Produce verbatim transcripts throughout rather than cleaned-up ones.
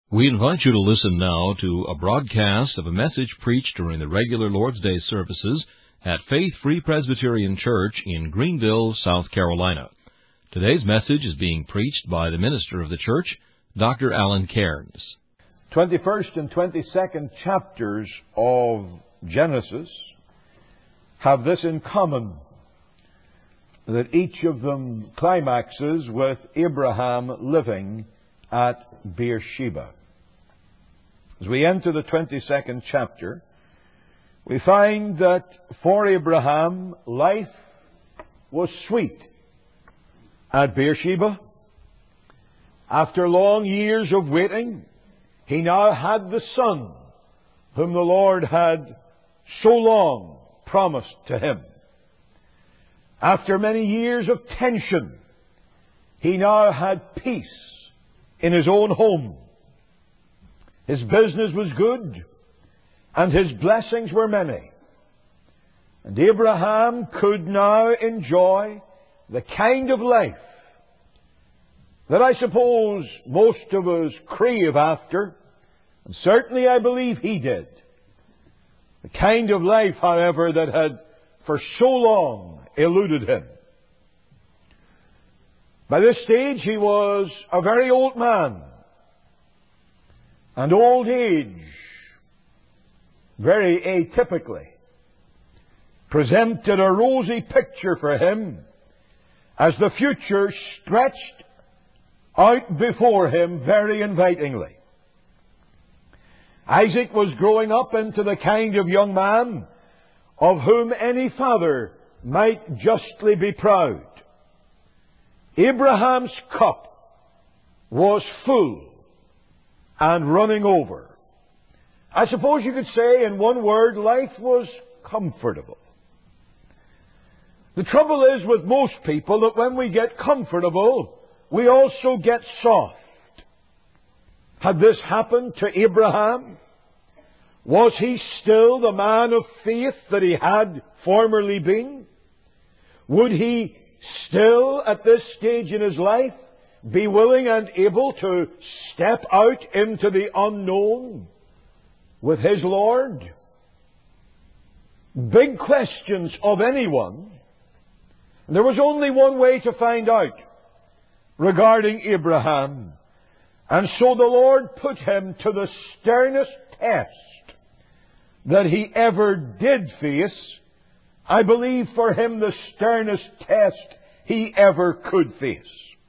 We invite you to listen now to a broadcast of a message preached during the regular Lord's Day services at Faith Free Presbyterian Church in Greenville, South Carolina. Today's message is being preached by the minister of the church, Doctor Alan Cairns. twenty-first and twenty-second chapters of Genesis have this in common, that each of them climaxes with Abraham living at Beersheba. As we enter the twenty-second chapter, we find that for Abraham, life was sweet at Beersheba. After long years of waiting, he now had the son whom the Lord had so long promised to him. After many years of tension, he now had peace in his own home. His business was good, and his blessings were many. And Abraham could now enjoy the kind of life that I suppose most of us crave after, and certainly I believe he did. The kind of life, however, that had for so long eluded him. By this stage he was a very old man, and old age, very atypically, presented a rosy picture for him as the future stretched out before him very invitingly. Isaac was growing up into the kind of young man of whom any father might justly be proud. Abraham's cup was full and running over. I suppose you could say in one word, life was comfortable. The trouble is with most people that when we get comfortable, we also get soft. Had this happened to Abraham? Was he still the man of faith that he had formerly been? Would he still, at this stage in his life, be willing and able to step out into the unknown with his Lord? Big questions of anyone. And there was only one way to find out regarding Abraham. And so the Lord put him to the sternest test that he ever did face. I believe for him the sternest test he ever could face.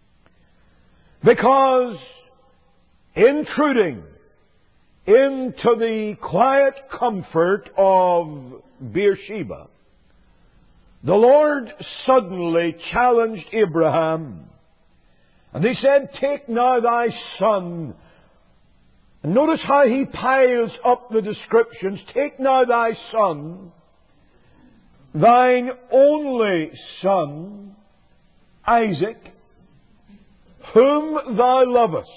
Because intruding into the quiet comfort of Beersheba, the Lord suddenly challenged Abraham. And he said, "Take now thy son." And notice how he piles up the descriptions. "Take now thy son, thine only son, Isaac, whom thou lovest.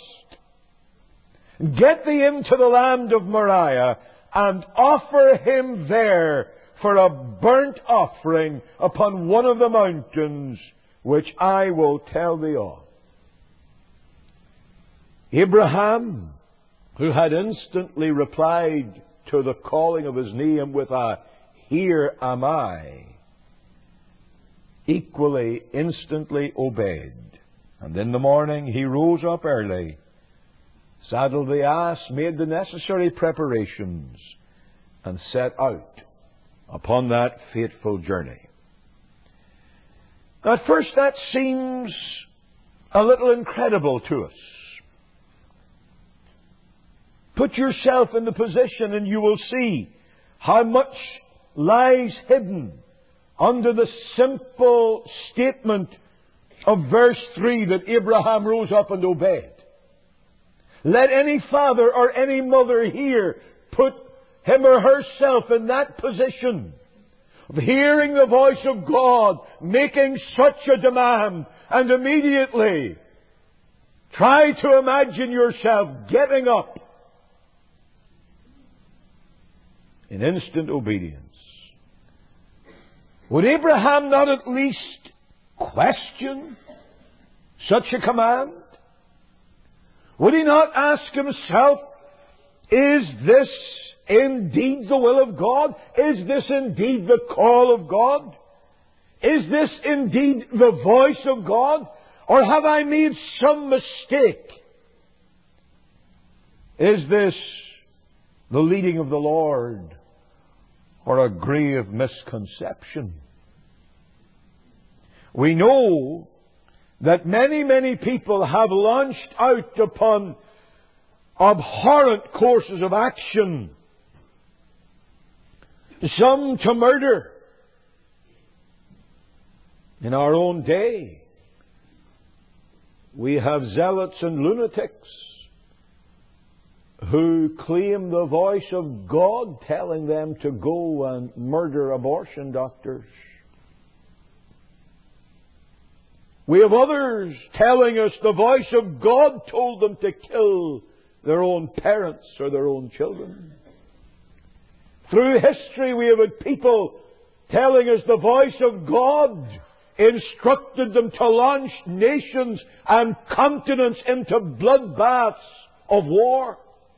Get thee into the land of Moriah, and offer him there for a burnt offering upon one of the mountains which I will tell thee of." Abraham, who had instantly replied to the calling of his name with a "Here am I," equally instantly obeyed. And in the morning he rose up early, saddled the ass, made the necessary preparations, and set out upon that fateful journey. At first that seems a little incredible to us. Put yourself in the position and you will see how much lies hidden under the simple statement of verse three that Abraham rose up and obeyed. Let any father or any mother here put him or herself in that position of hearing the voice of God making such a demand, and immediately try to imagine yourself getting up in instant obedience. Would Abraham not at least question such a command? Would he not ask himself, is this indeed the will of God? Is this indeed the call of God? Is this indeed the voice of God? Or have I made some mistake? Is this the leading of the Lord, or a grave misconception? We know that many, many people have launched out upon abhorrent courses of action. Some to murder. In our own day, we have zealots and lunatics who claim the voice of God telling them to go and murder abortion doctors. We have others telling us the voice of God told them to kill their own parents or their own children. Through history we have had people telling us the voice of God instructed them to launch nations and continents into bloodbaths of war.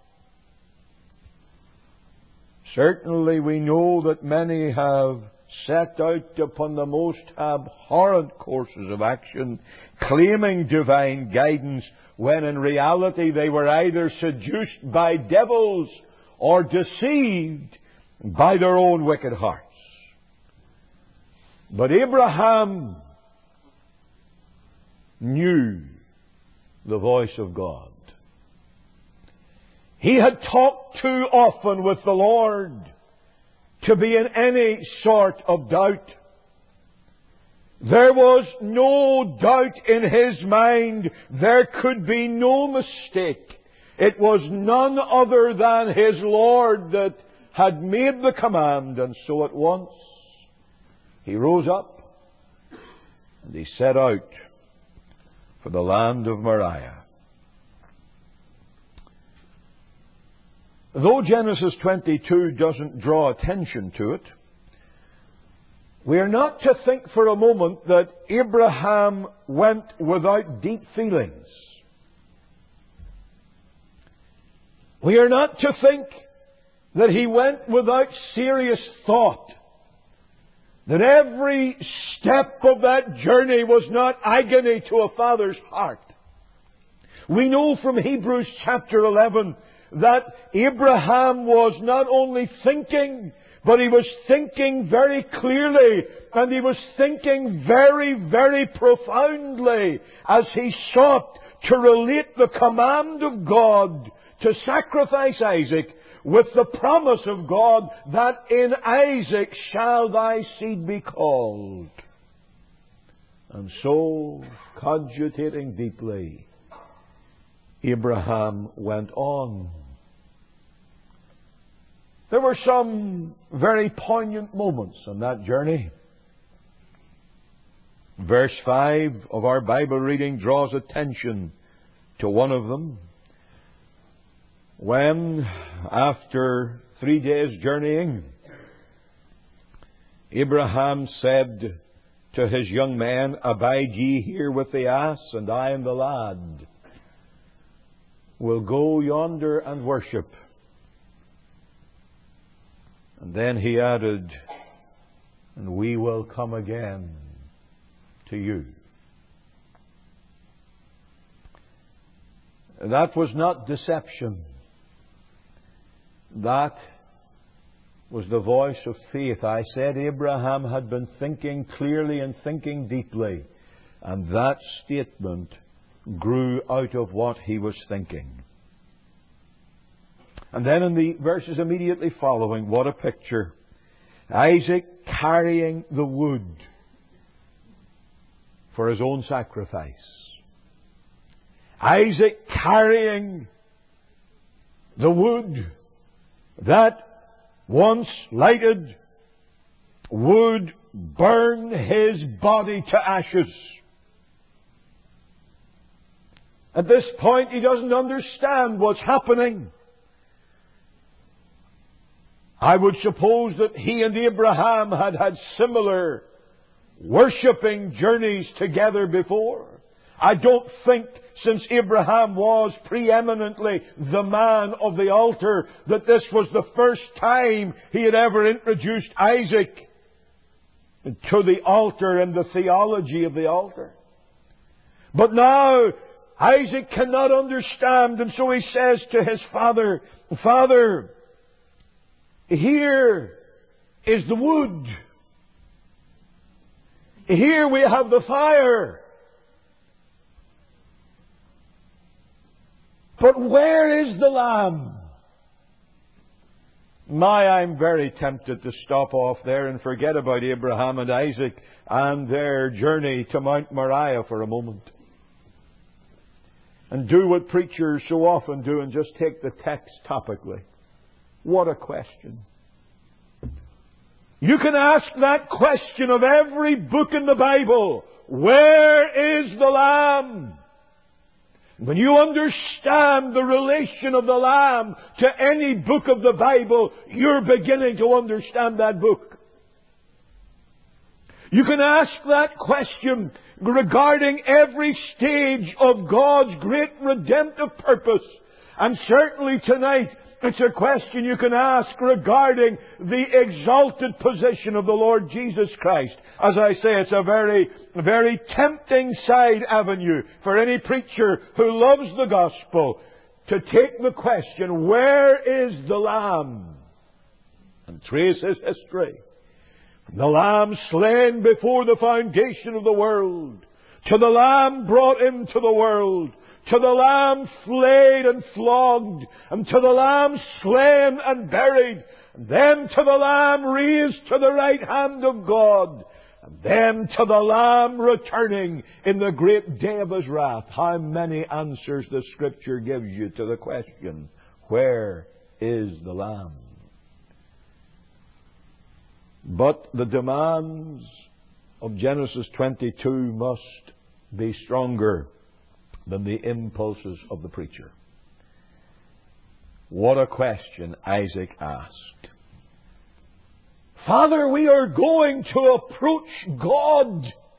Certainly we know that many have set out upon the most abhorrent courses of action, claiming divine guidance, when in reality they were either seduced by devils or deceived by their own wicked hearts. But Abraham knew the voice of God. He had talked too often with the Lord to be in any sort of doubt. There was no doubt in his mind. There could be no mistake. It was none other than his Lord that had made the command, and so at once he rose up and he set out for the land of Moriah. Though Genesis twenty-two doesn't draw attention to it, we are not to think for a moment that Abraham went without deep feelings. We are not to think that he went without serious thought. That every step of that journey was not agony to a father's heart. We know from Hebrews chapter eleven that Abraham was not only thinking, but he was thinking very clearly, and he was thinking very, very profoundly as he sought to relate the command of God to sacrifice Isaac with the promise of God that in Isaac shall thy seed be called. And so, cogitating deeply, Abraham went on. There were some very poignant moments on that journey. Verse five of our Bible reading draws attention to one of them. When, after three days' journeying, Abraham said to his young men, "Abide ye here with the ass, and I and the lad will go yonder and worship." And then he added, "And we will come again to you." That was not deception. That was the voice of faith. I said Abraham had been thinking clearly and thinking deeply. And that statement grew out of what he was thinking. And then in the verses immediately following, what a picture. Isaac carrying the wood for his own sacrifice. Isaac carrying the wood that, once lighted, would burn his body to ashes. At this point, he doesn't understand what's happening. I would suppose that he and Abraham had had similar worshipping journeys together before. I don't think since Abraham was preeminently the man of the altar, that this was the first time he had ever introduced Isaac to the altar and the theology of the altar. But now Isaac cannot understand, and so he says to his father, Father, here is the wood. Here we have the fire. But where is the lamb? My, I'm very tempted to stop off there and forget about Abraham and Isaac and their journey to Mount Moriah for a moment. And do what preachers so often do and just take the text topically. What a question. You can ask that question of every book in the Bible. Where is the Lamb? When you understand the relation of the Lamb to any book of the Bible, you're beginning to understand that book. You can ask that question regarding every stage of God's great redemptive purpose. And certainly tonight, it's a question you can ask regarding the exalted position of the Lord Jesus Christ. As I say, it's a very, very tempting side avenue for any preacher who loves the gospel to take the question, where is the Lamb? And trace his history. From the Lamb slain before the foundation of the world, to the Lamb brought into the world, to the Lamb flayed and flogged, and to the Lamb slain and buried, and then to the Lamb raised to the right hand of God, and then to the Lamb returning in the great day of His wrath. How many answers the Scripture gives you to the question, where is the Lamb? But the demands of Genesis twenty-two must be stronger than the impulses of the preacher. What a question Isaac asked. Father, we are going to approach God.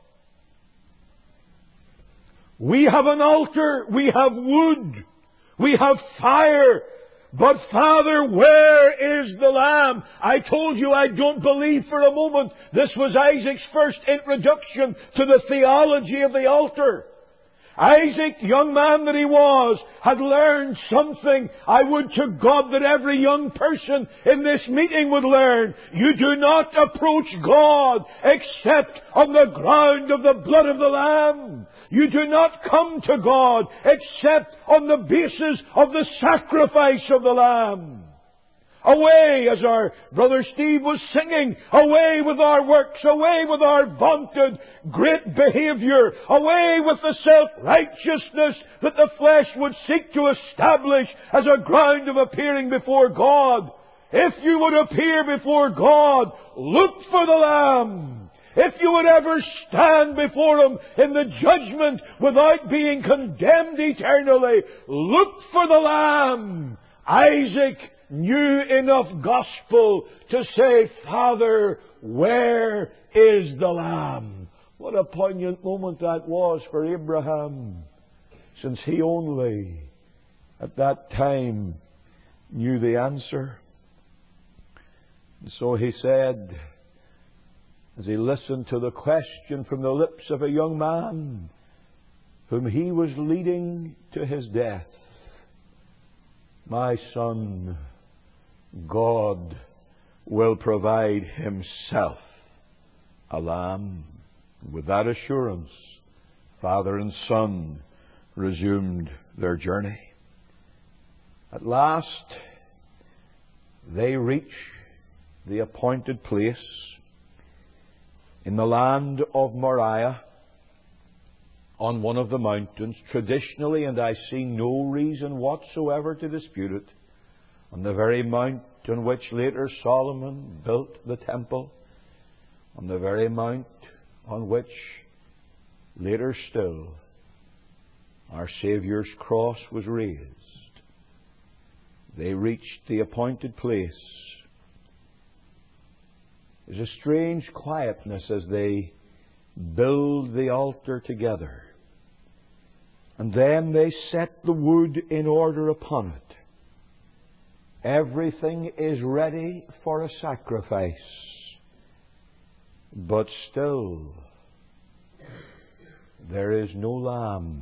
We have an altar, we have wood, we have fire, but Father, where is the Lamb? I told you I don't believe for a moment this was Isaac's first introduction to the theology of the altar. Isaac, young man that he was, had learned something I would to God that every young person in this meeting would learn. You do not approach God except on the ground of the blood of the Lamb. You do not come to God except on the basis of the sacrifice of the Lamb. Away, as our brother Steve was singing, away with our works, away with our vaunted great behavior, away with the self-righteousness that the flesh would seek to establish as a ground of appearing before God. If you would appear before God, look for the Lamb. If you would ever stand before Him in the judgment without being condemned eternally, look for the Lamb. Isaac knew enough gospel to say, Father, where is the Lamb? What a poignant moment that was for Abraham, since he only at that time knew the answer. And so he said, as he listened to the question from the lips of a young man whom he was leading to his death, my son, God will provide Himself a lamb. With that assurance, father and son resumed their journey. At last, they reach the appointed place in the land of Moriah, on one of the mountains, traditionally, and I see no reason whatsoever to dispute it, on the very mount on which later Solomon built the temple, on the very mount on which later still our Saviour's cross was raised. They reached the appointed place. There's a strange quietness as they build the altar together. And then they set the wood in order upon it. Everything is ready for a sacrifice. But still, there is no lamb.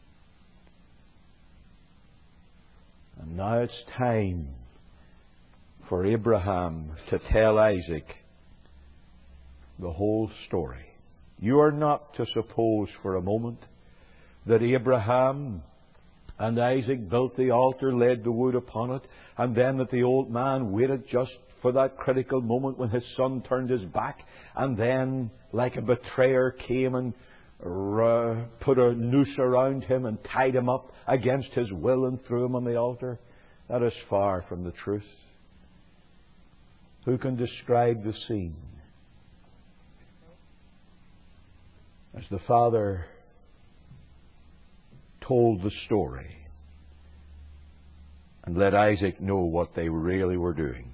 And now it's time for Abraham to tell Isaac the whole story. You are not to suppose for a moment that Abraham and Isaac built the altar, laid the wood upon it, and then that the old man waited just for that critical moment when his son turned his back, and then, like a betrayer, came and uh, put a noose around him and tied him up against his will and threw him on the altar. That is far from the truth. Who can describe the scene? As the father told the story and let Isaac know what they really were doing.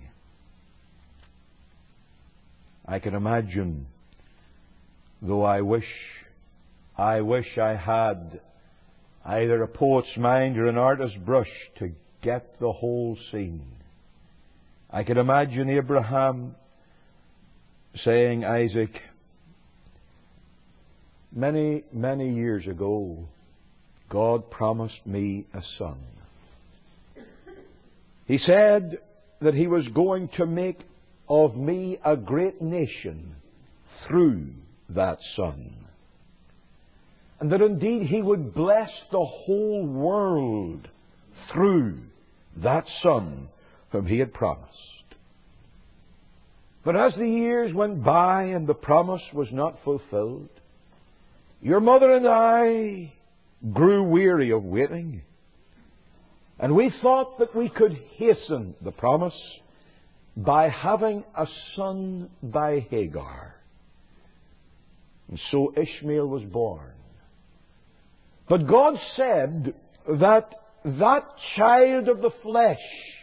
I can imagine, though I wish, I wish I had either a poet's mind or an artist's brush to get the whole scene. I can imagine Abraham saying, Isaac, many, many years ago, God promised me a son. He said that He was going to make of me a great nation through that son. And that indeed He would bless the whole world through that son whom He had promised. But as the years went by and the promise was not fulfilled, your mother and I grew weary of waiting. And we thought that we could hasten the promise by having a son by Hagar. And so Ishmael was born. But God said that that child of the flesh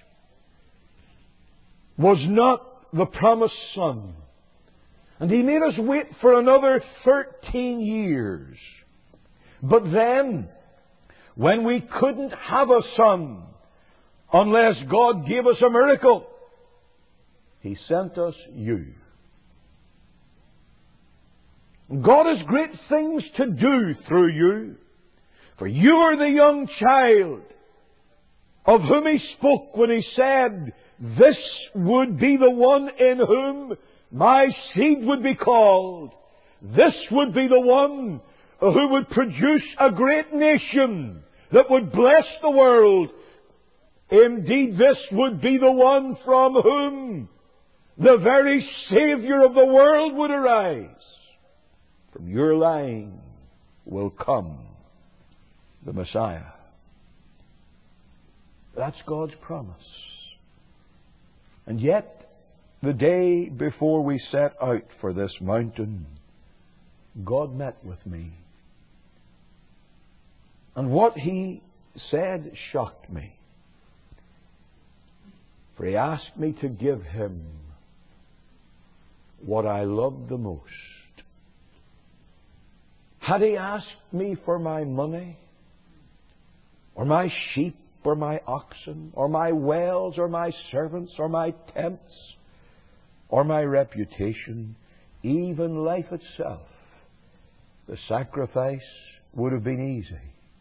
was not the promised son. And He made us wait for another thirteen years. But then, when we couldn't have a son unless God gave us a miracle, He sent us you. God has great things to do through you. For you are the young child of whom He spoke when He said, this would be the one in whom my seed would be called. This would be the one who would produce a great nation that would bless the world. Indeed, this would be the one from whom the very Savior of the world would arise. From your line will come the Messiah. That's God's promise. And yet, the day before we set out for this mountain, God met with me. And what He said shocked me. For He asked me to give Him what I loved the most. Had He asked me for my money, or my sheep, or my oxen, or my wells, or my servants, or my tents, or my reputation, even life itself, the sacrifice would have been easy.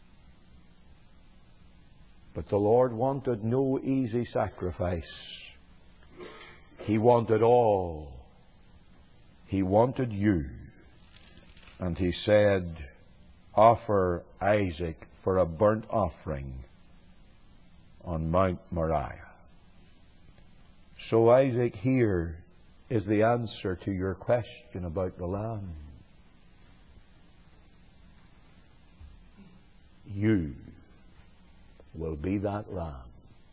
But the Lord wanted no easy sacrifice. He wanted all. He wanted you. And He said, offer Isaac for a burnt offering on Mount Moriah. So Isaac, here is the answer to your question about the lamb. You will be that lamb.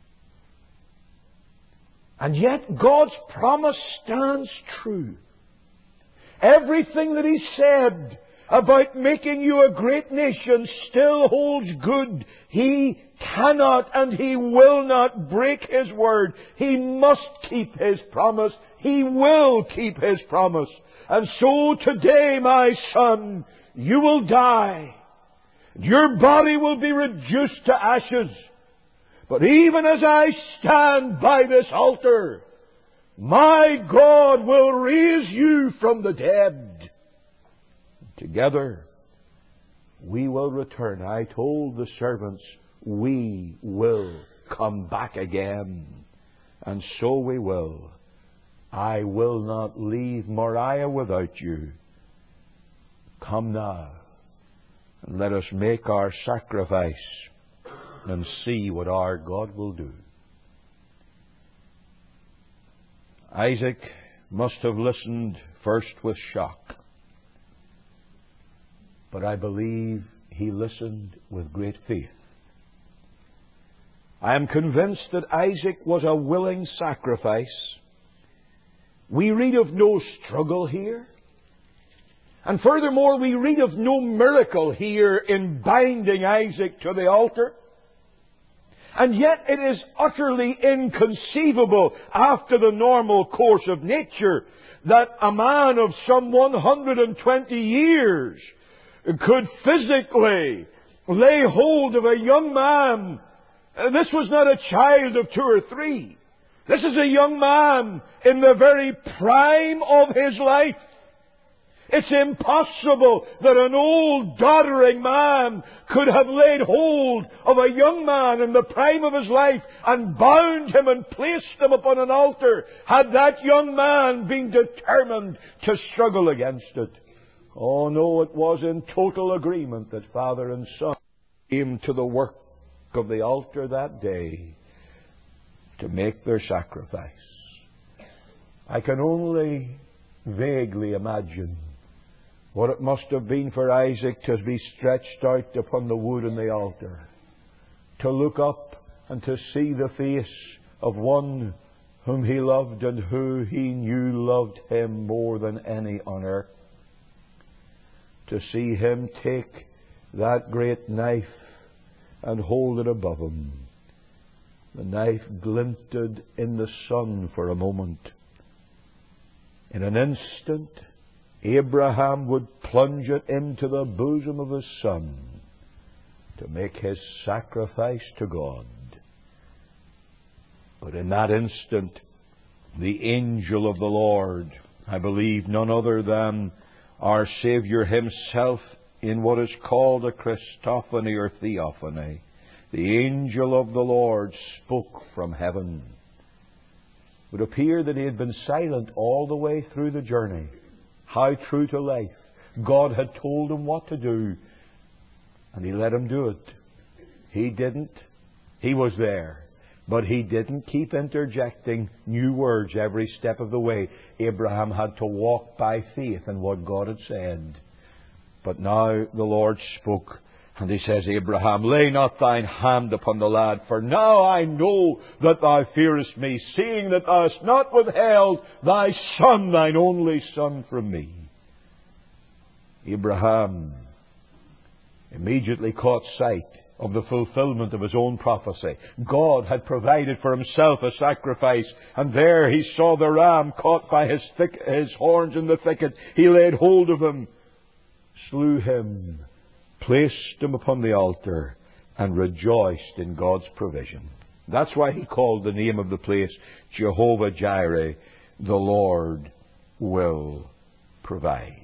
And yet God's promise stands true. Everything that He said about making you a great nation still holds good. He cannot and He will not break His word. He must keep His promise. He will keep His promise. And so today, my son, you will die. Your body will be reduced to ashes. But even as I stand by this altar, my God will raise you from the dead. Together, we will return. I told the servants, we will come back again. And so we will. I will not leave Moriah without you. Come now, and let us make our sacrifice and see what our God will do. Isaac must have listened first with shock, but I believe he listened with great faith. I am convinced that Isaac was a willing sacrifice. We read of no struggle here. And furthermore, we read of no miracle here in binding Isaac to the altar. And yet it is utterly inconceivable, after the normal course of nature, that a man of some one hundred twenty years could physically lay hold of a young man. This was not a child of two or three. This is a young man in the very prime of his life. It's impossible that an old, doddering man could have laid hold of a young man in the prime of his life and bound him and placed him upon an altar, had that young man been determined to struggle against it. Oh no, it was in total agreement that father and son came to the work of the altar that day to make their sacrifice. I can only vaguely imagine what it must have been for Isaac to be stretched out upon the wood in the altar, to look up and to see the face of one whom he loved and who he knew loved him more than any on earth, to see him take that great knife and hold it above him. The knife glinted in the sun for a moment. In an instant, Abraham would plunge it into the bosom of his son to make his sacrifice to God. But in that instant, the angel of the Lord, I believe none other than our Saviour himself in what is called a Christophany or Theophany, the angel of the Lord spoke from heaven. It would appear that he had been silent all the way through the journey. How true to life. God had told him what to do, and he let him do it. He didn't. He was there. But he didn't keep interjecting new words every step of the way. Abraham had to walk by faith in what God had said. But now the Lord spoke, and he says, Abraham, lay not thine hand upon the lad, for now I know that thou fearest me, seeing that thou hast not withheld thy son, thine only son, from me. Abraham immediately caught sight of the fulfillment of his own prophecy. God had provided for himself a sacrifice, and there he saw the ram caught by his, thick, his horns in the thicket. He laid hold of him, slew him, placed him upon the altar, and rejoiced in God's provision. That's why he called the name of the place Jehovah Jireh, the Lord will provide.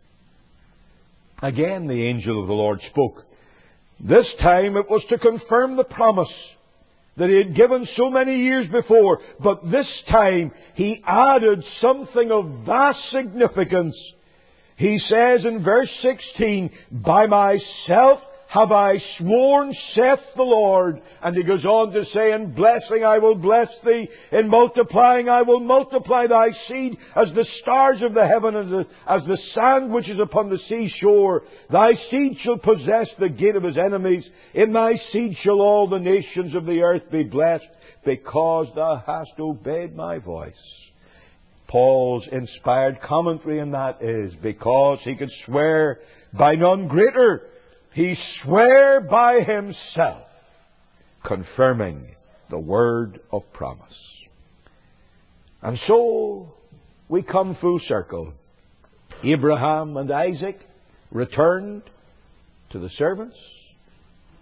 Again the angel of the Lord spoke. This time it was to confirm the promise that he had given so many years before, but this time he added something of vast significance. He says in verse sixteen, by myself have I sworn, saith the Lord. And he goes on to say, in blessing I will bless thee, in multiplying I will multiply thy seed as the stars of the heaven, as the, as the sand which is upon the seashore. Thy seed shall possess the gate of his enemies. In thy seed shall all the nations of the earth be blessed, because thou hast obeyed my voice. Paul's inspired commentary on that is, because he could swear by none greater, he swore by himself, confirming the word of promise. And so we come full circle. Abraham and Isaac returned to the servants.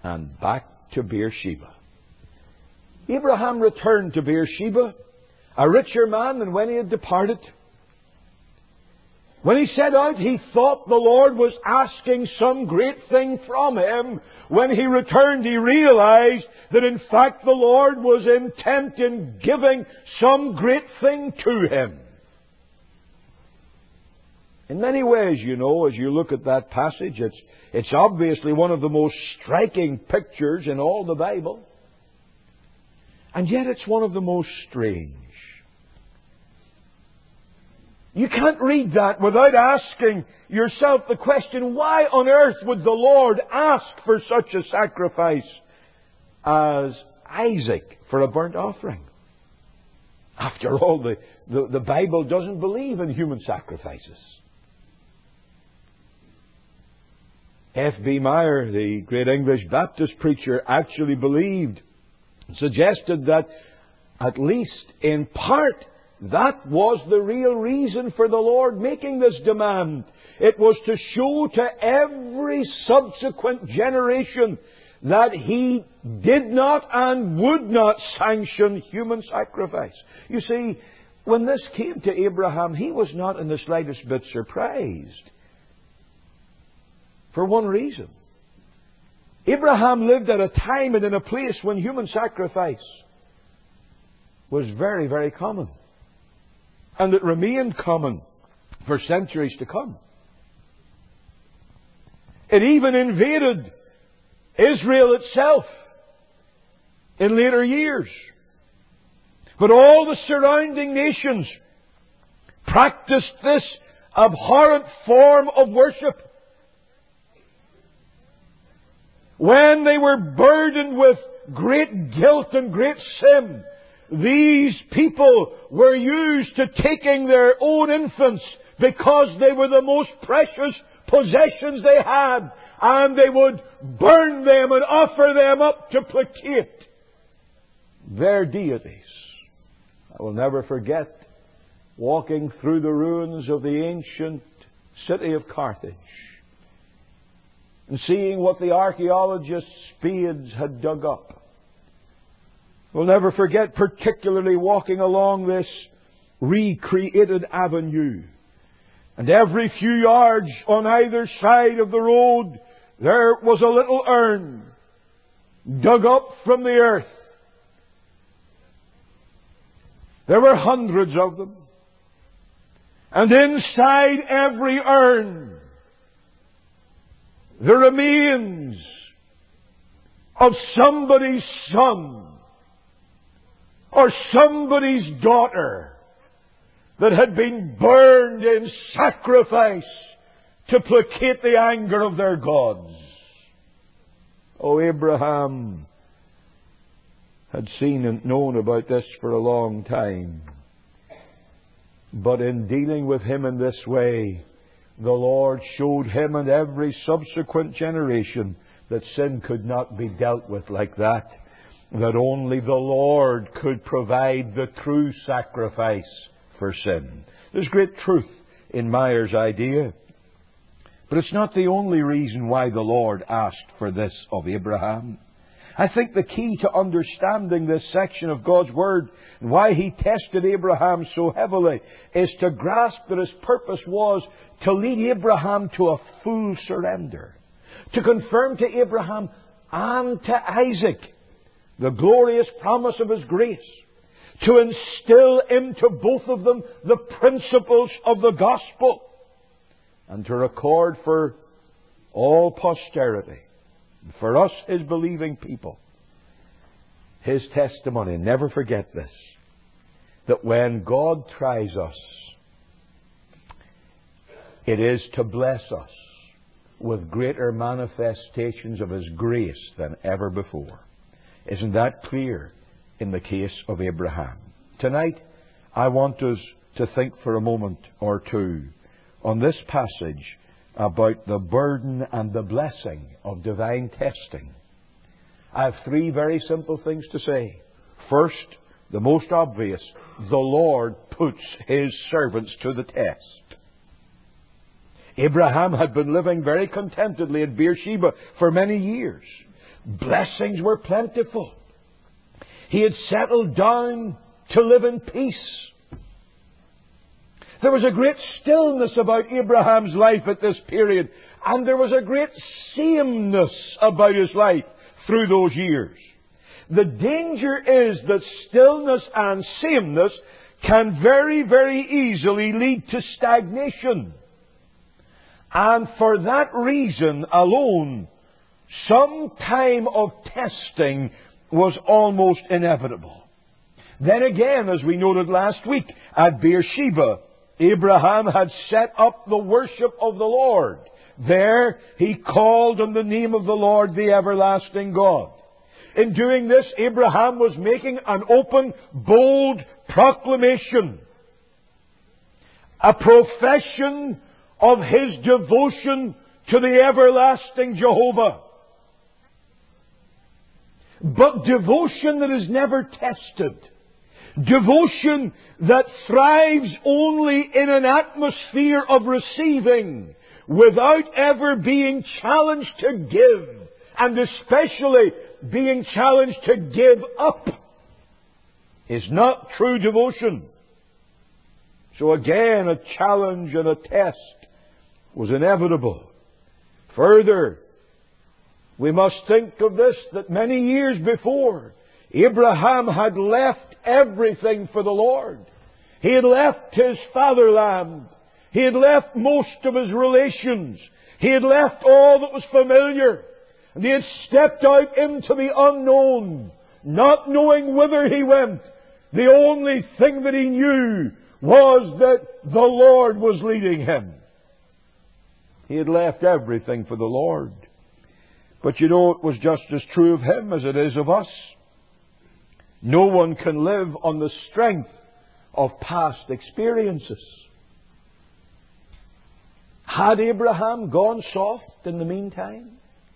and back to Beersheba. Abraham returned to Beersheba, a richer man than when he had departed. When he set out, he thought the Lord was asking some great thing from him. When he returned, he realized that in fact the Lord was intent in giving some great thing to him. In many ways, you know, as you look at that passage, it's, it's obviously one of the most striking pictures in all the Bible. And yet it's one of the most strange. You can't read that without asking yourself the question, why on earth would the Lord ask for such a sacrifice as Isaac for a burnt offering? After all, the, the, the Bible doesn't believe in human sacrifices. F B Meyer, the great English Baptist preacher, actually believed, suggested that at least in part that was the real reason for the Lord making this demand. It was to show to every subsequent generation that He did not and would not sanction human sacrifice. You see, when this came to Abraham, he was not in the slightest bit surprised. For one reason. Abraham lived at a time and in a place when human sacrifice was very, very common. And it remained common for centuries to come. It even invaded Israel itself in later years. But all the surrounding nations practiced this abhorrent form of worship. When they were burdened with great guilt and great sin, these people were used to taking their own infants because they were the most precious possessions they had, and they would burn them and offer them up to placate their deities. I will never forget walking through the ruins of the ancient city of Carthage and seeing what the archaeologists' spades had dug up. We'll never forget particularly walking along this recreated avenue. And every few yards on either side of the road, there was a little urn dug up from the earth. There were hundreds of them. And inside every urn, the remains of somebody's son or somebody's daughter that had been burned in sacrifice to placate the anger of their gods. Oh, Abraham had seen and known about this for a long time. But in dealing with him in this way, the Lord showed him and every subsequent generation that sin could not be dealt with like that. That only the Lord could provide the true sacrifice for sin. There's great truth in Meyer's idea. But it's not the only reason why the Lord asked for this of Abraham. I think the key to understanding this section of God's Word and why He tested Abraham so heavily is to grasp that His purpose was to lead Abraham to a full surrender. To confirm to Abraham and to Isaac the glorious promise of His grace. To instill into both of them the principles of the gospel. And to record for all posterity, for us, His believing people, His testimony. Never forget this, that when God tries us, it is to bless us with greater manifestations of His grace than ever before. Isn't that clear in the case of Abraham? Tonight, I want us to think for a moment or two on this passage about the burden and the blessing of divine testing. I have three very simple things to say. First, the most obvious, the Lord puts His servants to the test. Abraham had been living very contentedly at Beersheba for many years. Blessings were plentiful. He had settled down to live in peace. There was a great stillness about Abraham's life at this period, and there was a great sameness about his life through those years. The danger is that stillness and sameness can very, very easily lead to stagnation. And for that reason alone, some time of testing was almost inevitable. Then again, as we noted last week, at Beersheba, Abraham had set up the worship of the Lord. There he called on the name of the Lord, the everlasting God. In doing this, Abraham was making an open, bold proclamation, a profession of his devotion to the everlasting Jehovah. But devotion that is never tested. Devotion that thrives only in an atmosphere of receiving, without ever being challenged to give, and especially being challenged to give up, is not true devotion. So again, a challenge and a test was inevitable. Further, we must think of this, that many years before, Abraham had left everything for the Lord. He had left his fatherland. He had left most of his relations. He had left all that was familiar. And he had stepped out into the unknown, not knowing whither he went. The only thing that he knew was that the Lord was leading him. He had left everything for the Lord. But you know, it was just as true of him as it is of us. No one can live on the strength of past experiences. Had Abraham gone soft in the meantime?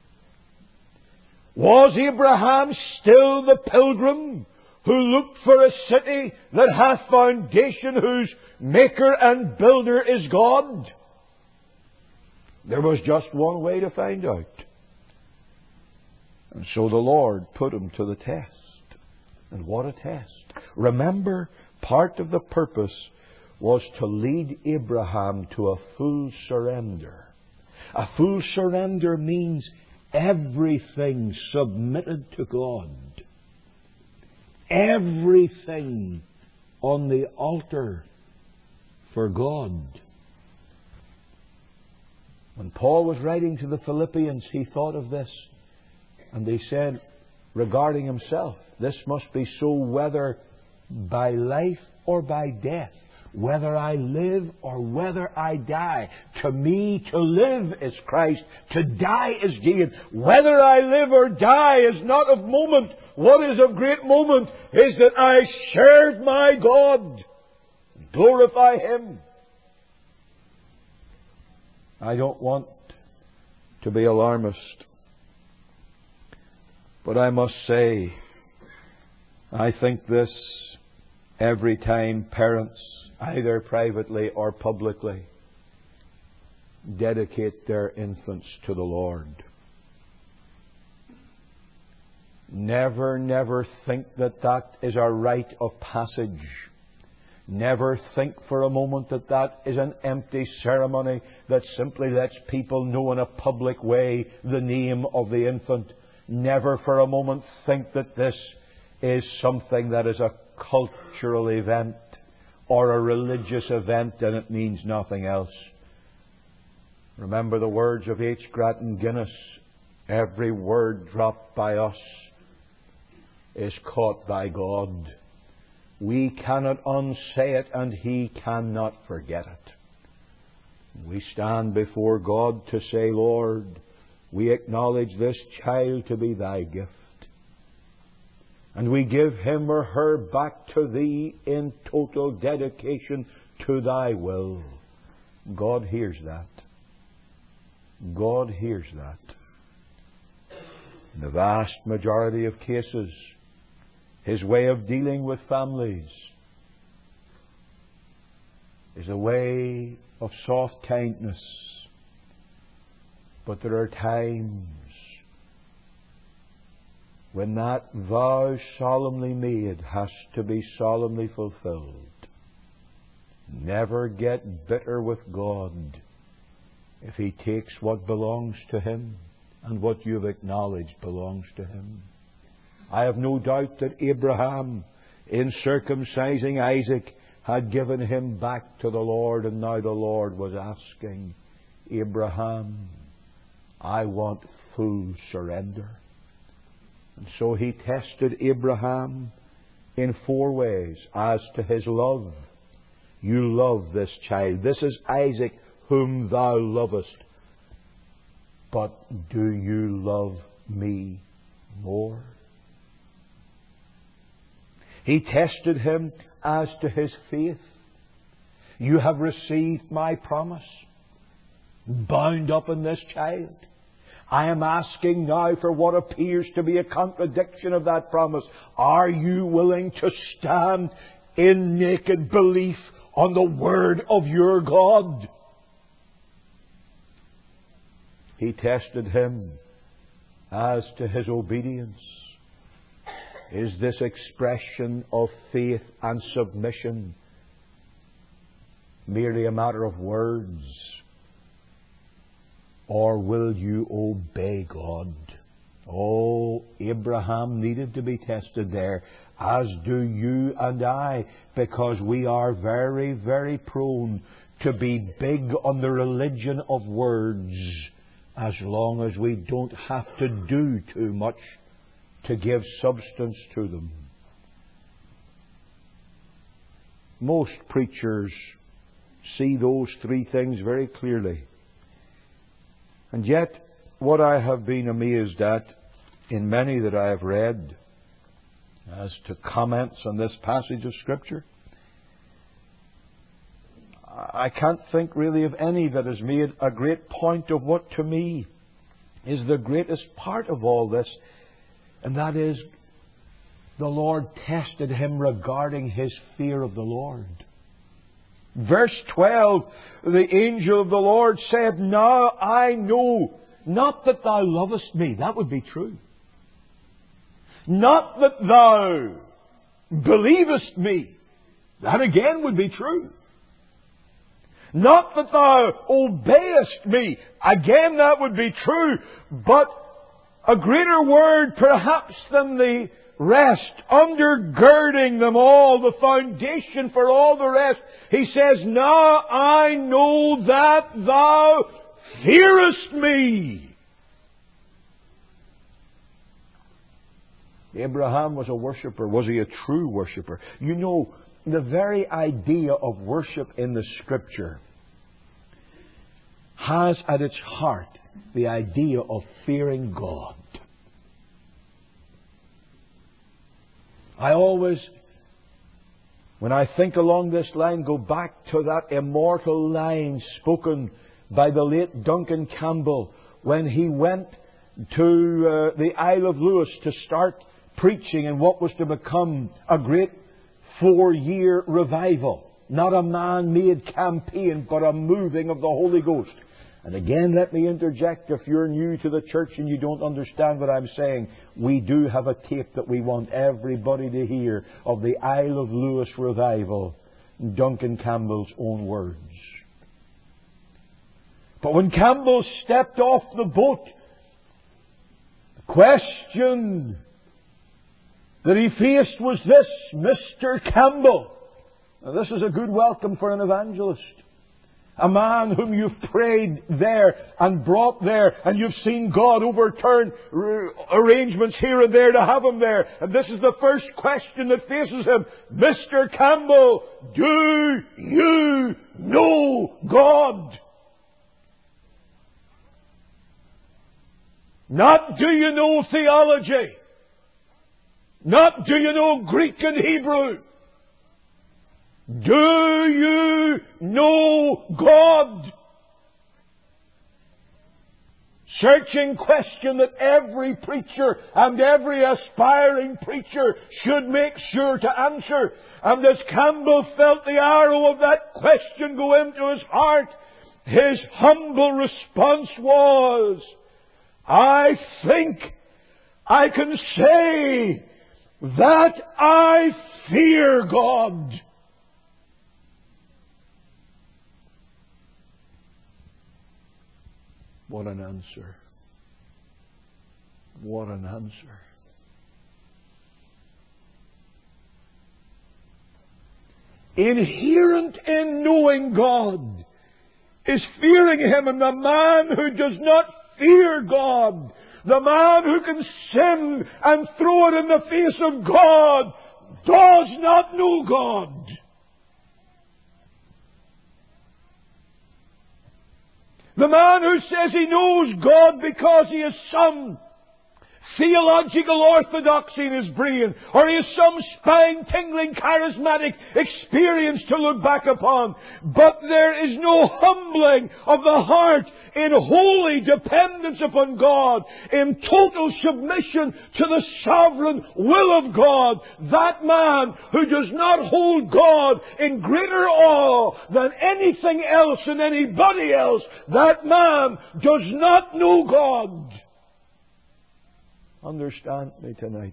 Was Abraham still the pilgrim who looked for a city that hath foundation, whose maker and builder is God? There was just one way to find out. And so the Lord put him to the test. And what a test. Remember, part of the purpose was to lead Abraham to a full surrender. A full surrender means everything submitted to God. Everything on the altar for God. When Paul was writing to the Philippians, he thought of this. And he said, regarding himself, this must be so whether by life or by death, whether I live or whether I die. To me, to live is Christ, to die is gain. Whether I live or die is not of moment. What is of great moment is that I serve my God, glorify Him. I don't want to be alarmist, but I must say, I think this every time parents, either privately or publicly, dedicate their infants to the Lord. Never, never think that that is a rite of passage. Never think for a moment that that is an empty ceremony that simply lets people know in a public way the name of the infant. Never for a moment think that this is something that is a cultural event or a religious event and it means nothing else. Remember the words of H. Grattan Guinness. Every word dropped by us is caught by God. We cannot unsay it and He cannot forget it. We stand before God to say, Lord, we acknowledge this child to be Thy gift. And we give him or her back to Thee in total dedication to Thy will. God hears that. God hears that. In the vast majority of cases, His way of dealing with families is a way of soft kindness. But there are times when that vow solemnly made has to be solemnly fulfilled. Never get bitter with God if He takes what belongs to Him and what you've acknowledged belongs to Him. I have no doubt that Abraham, in circumcising Isaac, had given him back to the Lord, and now the Lord was asking Abraham, I want full surrender. And so He tested Abraham in four ways as to his love. You love this child. This is Isaac whom thou lovest. But do you love me more? He tested him as to his faith. You have received my promise, bound up in this child. I am asking now for what appears to be a contradiction of that promise. Are you willing to stand in naked belief on the word of your God? He tested him as to his obedience. Is this expression of faith and submission merely a matter of words? Or will you obey God? Oh, Abraham needed to be tested there, as do you and I, because we are very, very prone to be big on the religion of words, as long as we don't have to do too much to give substance to them. Most preachers see those three things very clearly. And yet, what I have been amazed at in many that I have read as to comments on this passage of Scripture, I can't think really of any that has made a great point of what to me is the greatest part of all this, and that is the Lord tested him regarding his fear of the Lord. Verse twelve, the angel of the Lord said, Now I know, not that thou lovest me, that would be true. Not that thou believest me, that again would be true. Not that thou obeyest me, again that would be true. But a greater word perhaps than the rest, undergirding them all, the foundation for all the rest. He says, Now I know that thou fearest me. Abraham was a worshipper. Was he a true worshipper? You know, the very idea of worship in the Scripture has at its heart the idea of fearing God. I always, when I think along this line, go back to that immortal line spoken by the late Duncan Campbell when he went to uh, the Isle of Lewis to start preaching in what was to become a great four-year revival. Not a man-made campaign, but a moving of the Holy Ghost. And again, let me interject, if you're new to the church and you don't understand what I'm saying, we do have a tape that we want everybody to hear of the Isle of Lewis revival, in Duncan Campbell's own words. But when Campbell stepped off the boat, the question that he faced was this: Mister Campbell. Now, this is a good welcome for an evangelist. A man whom you've prayed there and brought there, and you've seen God overturn arrangements here and there to have him there. And this is the first question that faces him. Mister Campbell, do you know God? Not do you know theology? Not do you know Greek and Hebrew? Do you know God? Searching question that every preacher and every aspiring preacher should make sure to answer. And as Campbell felt the arrow of that question go into his heart, his humble response was, I think I can say that I fear God. What an answer. What an answer. Inherent in knowing God is fearing Him, and the man who does not fear God, the man who can sin and throw it in the face of God, does not know God. The man who says he knows God because he has some theological orthodoxy in his brain, or he has some spine-tingling charismatic experience to look back upon, but there is no humbling of the heart in holy dependence upon God, in total submission to the sovereign will of God, that man who does not hold God in greater awe than anything else and anybody else, that man does not know God. Understand me tonight.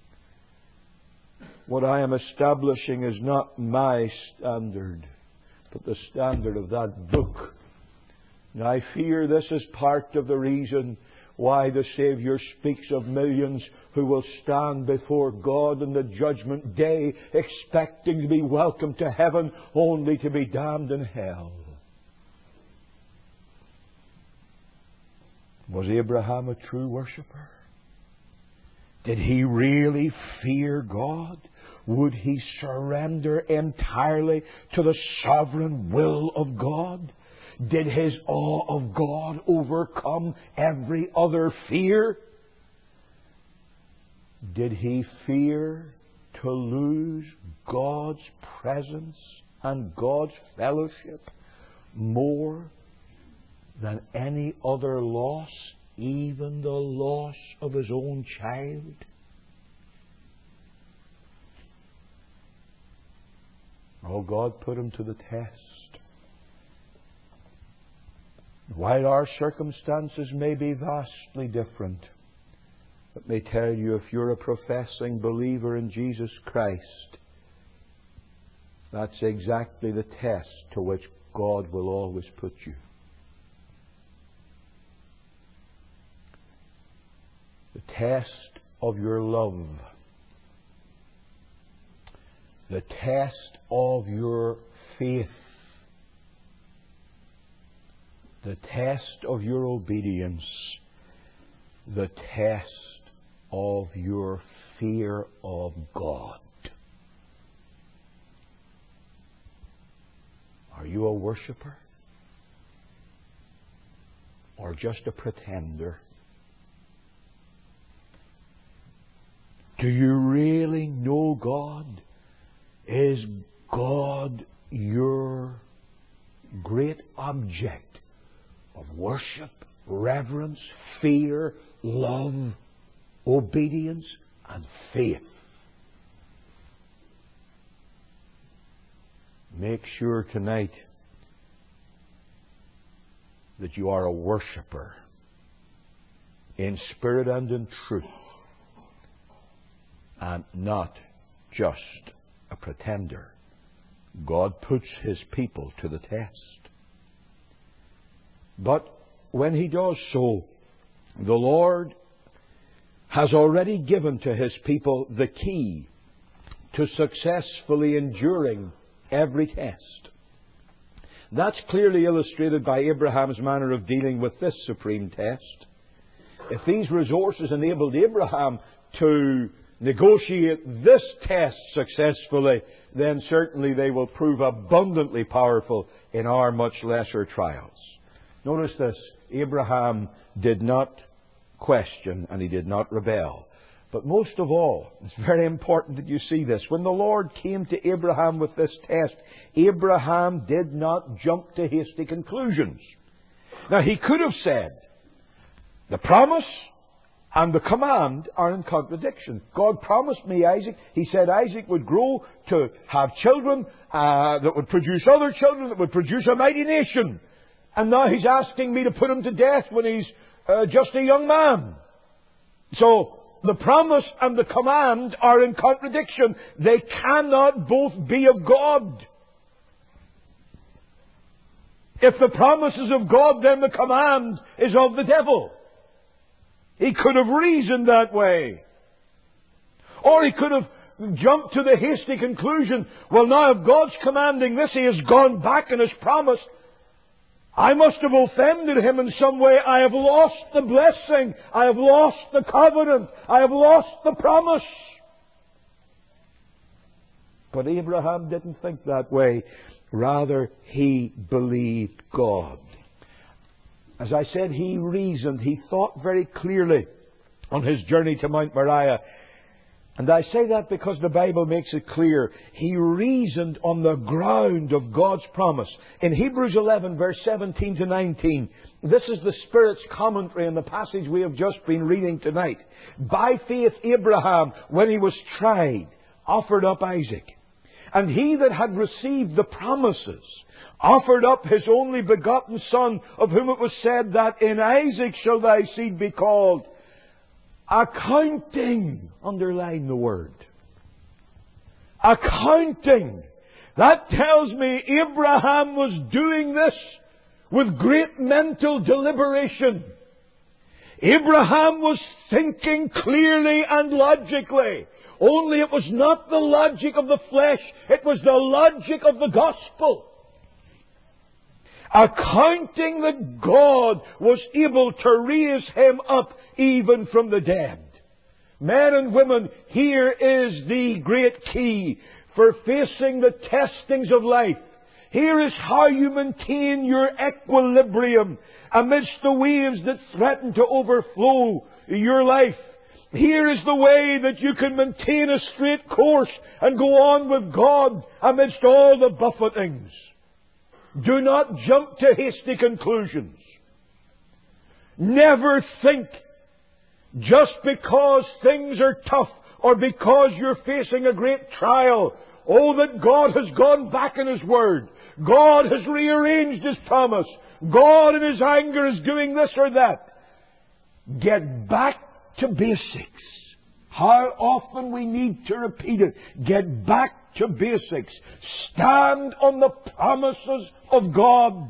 What I am establishing is not my standard, but the standard of that book. And I fear this is part of the reason why the Saviour speaks of millions who will stand before God in the judgment day, expecting to be welcomed to heaven, only to be damned in hell. Was Abraham a true worshipper? Did he really fear God? Would he surrender entirely to the sovereign will of God? Did his awe of God overcome every other fear? Did he fear to lose God's presence and God's fellowship more than any other loss, even the loss of his own child? Oh, God put him to the test. While our circumstances may be vastly different, let me tell you, if you're a professing believer in Jesus Christ, that's exactly the test to which God will always put you. The test of your love. The test of your faith. The test of your obedience. The test of your fear of God. Are you a worshipper? Or just a pretender? Do you really know God? Is God your great object of worship, reverence, fear, love, obedience, and faith? Make sure tonight that you are a worshipper in spirit and in truth, and not just a pretender. God puts His people to the test. But when He does so, the Lord has already given to His people the key to successfully enduring every test. That's clearly illustrated by Abraham's manner of dealing with this supreme test. If these resources enabled Abraham to negotiate this test successfully, then certainly they will prove abundantly powerful in our much lesser trials. Notice this: Abraham did not question and he did not rebel. But most of all, it's very important that you see this. When the Lord came to Abraham with this test, Abraham did not jump to hasty conclusions. Now, he could have said, the promise and the command are in contradiction. God promised me Isaac. He said Isaac would grow to have children uh, that would produce other children, that would produce a mighty nation. And now He's asking me to put him to death when he's uh, just a young man. So, The promise and the command are in contradiction. They cannot both be of God. If the promise is of God, then the command is of the devil. He could have reasoned that way. Or he could have jumped to the hasty conclusion, well, now if God's commanding this, He has gone back and has promised, I must have offended Him in some way. I have lost the blessing. I have lost the covenant. I have lost the promise. But Abraham didn't think that way. Rather, he believed God. As I said, he reasoned. He thought very clearly on his journey to Mount Moriah. And I say that because the Bible makes it clear. He reasoned on the ground of God's promise. In Hebrews eleven, verse seventeen to nineteen, this is the Spirit's commentary on the passage we have just been reading tonight. By faith, Abraham, when he was tried, offered up Isaac. And he that had received the promises offered up his only begotten son, of whom it was said that in Isaac shall thy seed be called. Accounting, underline the word. Accounting. That tells me Abraham was doing this with great mental deliberation. Abraham was thinking clearly and logically. Only it was not the logic of the flesh, it was the logic of the gospel. Accounting that God was able to raise him up even from the dead. Men and women, here is the great key for facing the testings of life. Here is how you maintain your equilibrium amidst the waves that threaten to overflow your life. Here is the way that you can maintain a straight course and go on with God amidst all the buffetings. Do not jump to hasty conclusions. Never think just because things are tough or because you're facing a great trial, oh, that God has gone back in His Word. God has rearranged His promise. God in His anger is doing this or that. Get back to basics. How often we need to repeat it. Get back to basics. Stand on the promises of God.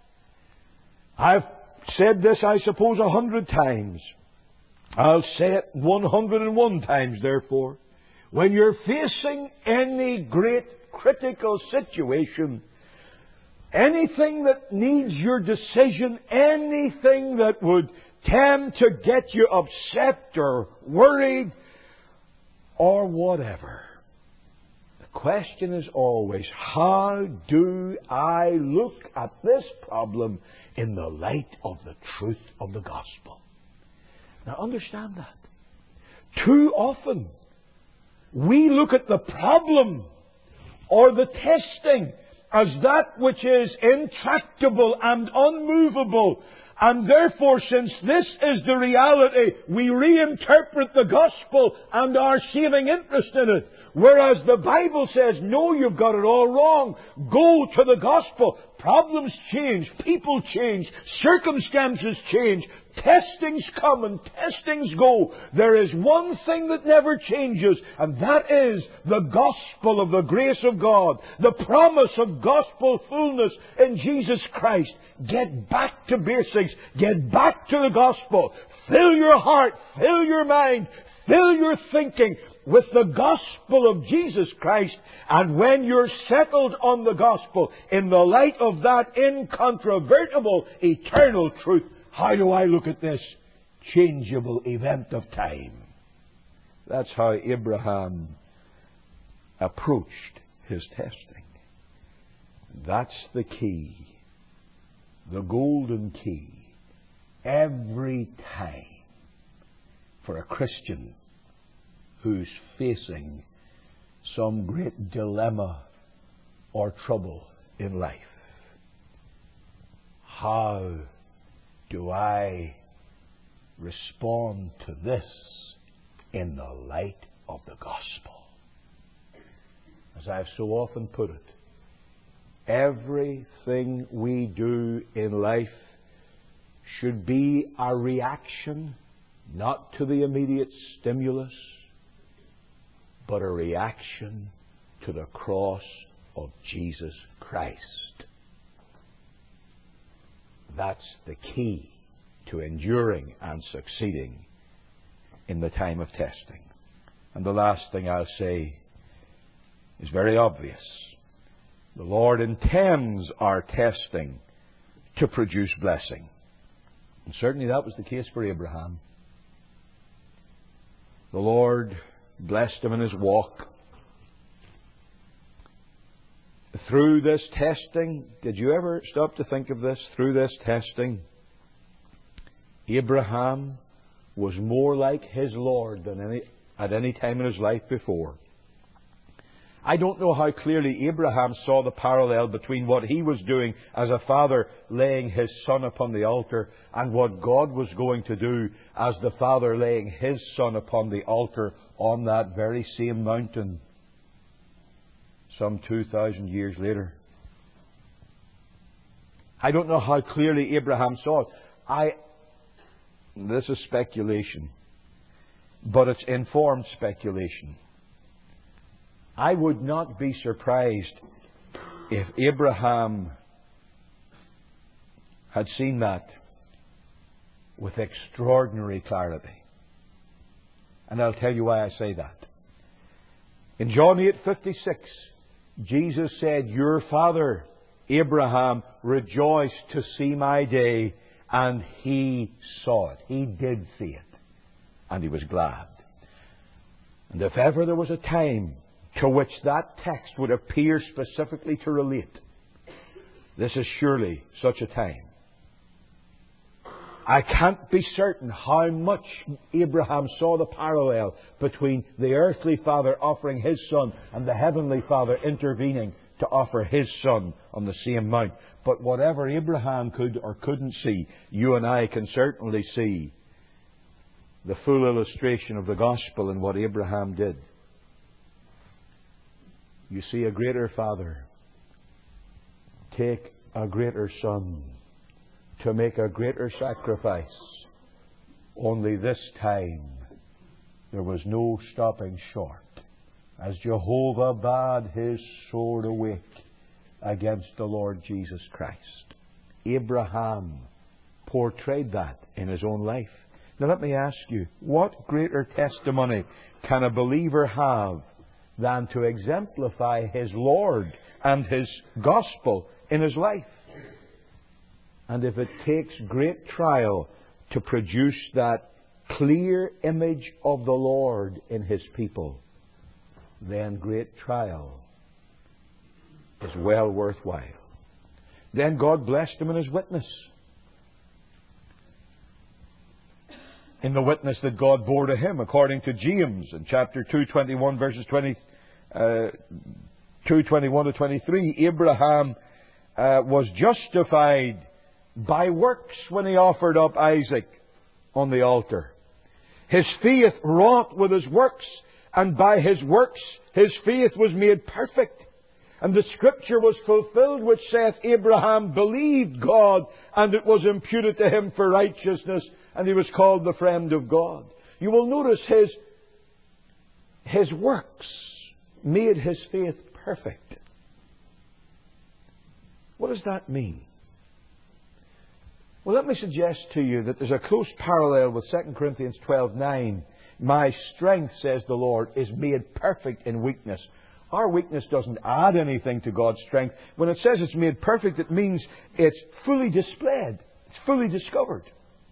I've said this, I suppose, a hundred times. I'll say it one hundred and one times, therefore. When you're facing any great critical situation, anything that needs your decision, anything that would tend to get you upset or worried or whatever, the question is always, how do I look at this problem in the light of the truth of the gospel? Now understand that. Too often, we look at the problem or the testing as that which is intractable and unmovable. And therefore, since this is the reality, we reinterpret the gospel and our saving interest in it. Whereas the Bible says, no, you've got it all wrong. Go to the gospel. Problems change. People change. Circumstances change. Testings come and testings go. There is one thing that never changes, and that is the gospel of the grace of God. The promise of gospel fullness in Jesus Christ. Get back to basics. Get back to the gospel. Fill your heart. Fill your mind. Fill your thinking with the gospel of Jesus Christ. And when you're settled on the gospel, in the light of that incontrovertible, eternal truth, how do I look at this changeable event of time? That's how Abraham approached his testing. That's the key. The golden key. Every time for a Christian who's facing some great dilemma or trouble in life. How do I respond to this in the light of the gospel? As I've so often put it, everything we do in life should be a reaction not to the immediate stimulus, but a reaction to the cross of Jesus Christ. That's the key to enduring and succeeding in the time of testing. And the last thing I'll say is very obvious. The Lord intends our testing to produce blessing. And certainly that was the case for Abraham. The Lord blessed him in his walk. Through this testing, did you ever stop to think of this? Through this testing, Abraham was more like his Lord than any, at any time in his life before. I don't know how clearly Abraham saw the parallel between what he was doing as a father laying his son upon the altar and what God was going to do as the father laying his son upon the altar on that very same mountain some two thousand years later. I don't know how clearly Abraham saw it. I, this is speculation, but it's informed speculation. I would not be surprised if Abraham had seen that with extraordinary clarity. And I'll tell you why I say that. In John eight fifty-six, Jesus said, "Your father Abraham rejoiced to see my day, and he saw it." He did see it, and he was glad. And if ever there was a time to which that text would appear specifically to relate, this is surely such a time. I can't be certain how much Abraham saw the parallel between the earthly father offering his son and the heavenly Father intervening to offer his son on the same mount. But whatever Abraham could or couldn't see, you and I can certainly see the full illustration of the gospel in what Abraham did. You see a greater father take a greater son to make a greater sacrifice. Only this time there was no stopping short, as Jehovah bade his sword awake against the Lord Jesus Christ. Abraham portrayed that in his own life. Now let me ask you, what greater testimony can a believer have than to exemplify his Lord and his gospel in his life? And if it takes great trial to produce that clear image of the Lord in his people, then great trial is well worthwhile. Then God blessed him in his witness. In the witness that God bore to him, according to James in chapter two, twenty-one, verses twenty, uh, two, twenty-one to twenty-three, Abraham uh, was justified by works when he offered up Isaac on the altar. His faith wrought with his works, and by his works his faith was made perfect. And the scripture was fulfilled which saith, Abraham believed God, and it was imputed to him for righteousness, and he was called the friend of God. You will notice his, his works made his faith perfect. What does that mean? Well, let me suggest to you that there's a close parallel with Second Corinthians twelve nine. My strength, says the Lord, is made perfect in weakness. Our weakness doesn't add anything to God's strength. When it says it's made perfect, it means it's fully displayed. It's fully discovered.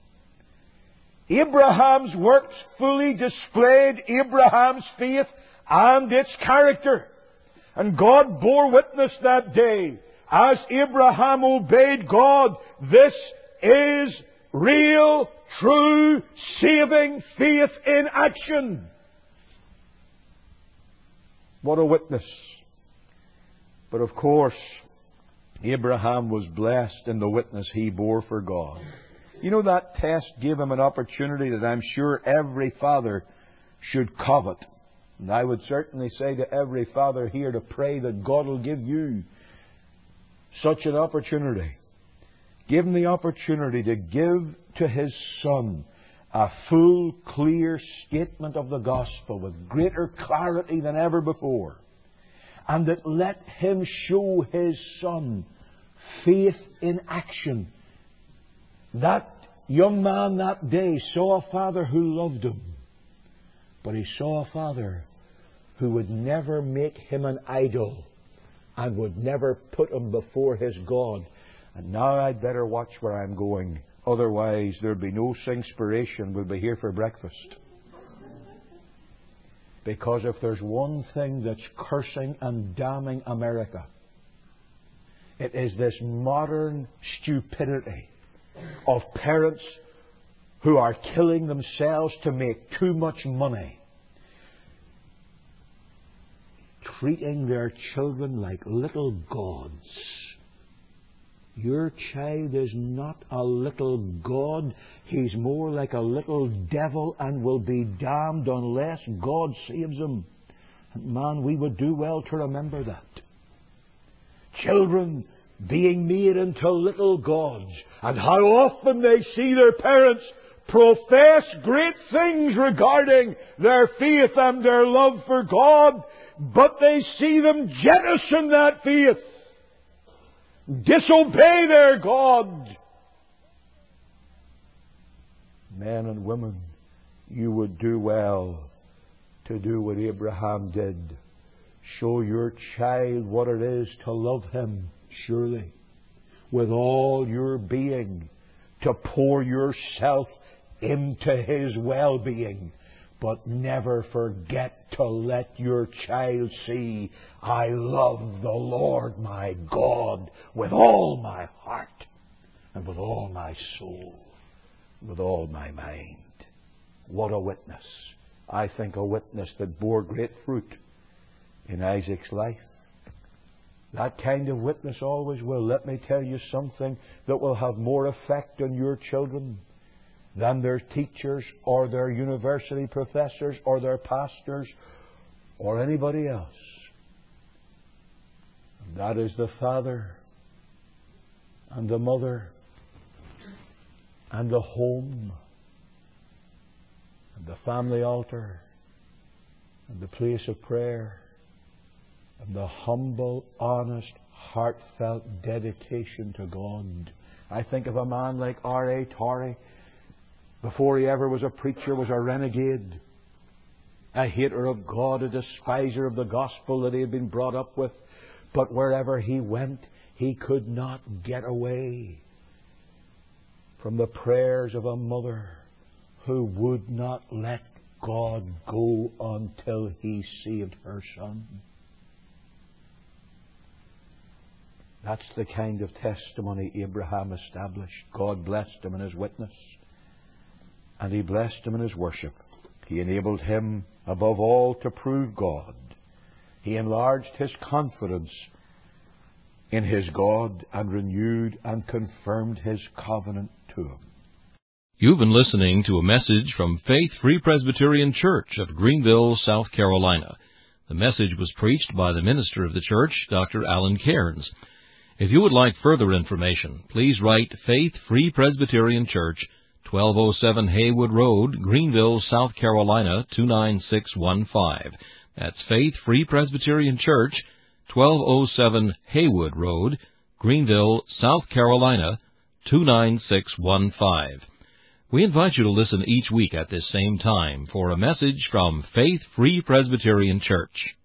Abraham's works fully displayed Abraham's faith and its character. And God bore witness that day. As Abraham obeyed God, this is real, true, saving faith in action. What a witness. But of course, Abraham was blessed in the witness he bore for God. You know, that test gave him an opportunity that I'm sure every father should covet. And I would certainly say to every father here to pray that God will give you such an opportunity. Give him the opportunity to give to his son a full, clear statement of the gospel with greater clarity than ever before. And that let Him show His Son faith in action. That young man that day saw a Father who loved him. But he saw a Father who would never make him an idol and would never put him before his God. And now I'd better watch where I'm going. Otherwise there'd be no Singspiration. We'll be here for breakfast. Because if there's one thing that's cursing and damning America, it is this modern stupidity of parents who are killing themselves to make too much money, treating their children like little gods. Your child is not a little god. He's more like a little devil and will be damned unless God saves him. And man, we would do well to remember that. Children being made into little gods, and how often they see their parents profess great things regarding their faith and their love for God, but they see them jettison that faith, disobey their God. Men and women, you would do well to do what Abraham did. Show your child what it is to love Him, surely, with all your being, to pour yourself into His well-being. But never forget to let your child see, I love the Lord my God with all my heart and with all my soul, with all my mind. What a witness. I think a witness that bore great fruit in Isaac's life. That kind of witness always will. Let me tell you something that will have more effect on your children than their teachers or their university professors or their pastors or anybody else. And that is the father and the mother and the home and the family altar and the place of prayer and the humble, honest, heartfelt dedication to God. I think of a man like R A Torrey. Before he ever was a preacher, was a renegade, a hater of God, a despiser of the gospel that he had been brought up with. But wherever he went, he could not get away from the prayers of a mother who would not let God go until He saved her son. That's the kind of testimony Abraham established. God blessed him in his witness. And He blessed him in his worship. He enabled him, above all, to prove God. He enlarged his confidence in his God and renewed and confirmed His covenant to him. You've been listening to a message from Faith Free Presbyterian Church of Greenville, South Carolina. The message was preached by the minister of the church, Doctor Alan Cairns. If you would like further information, please write Faith Free Presbyterian Church, twelve oh seven Haywood Road, Greenville, South Carolina, two nine six one five. That's Faith Free Presbyterian Church, twelve oh seven Haywood Road, Greenville, South Carolina, two nine six one five. We invite you to listen each week at this same time for a message from Faith Free Presbyterian Church.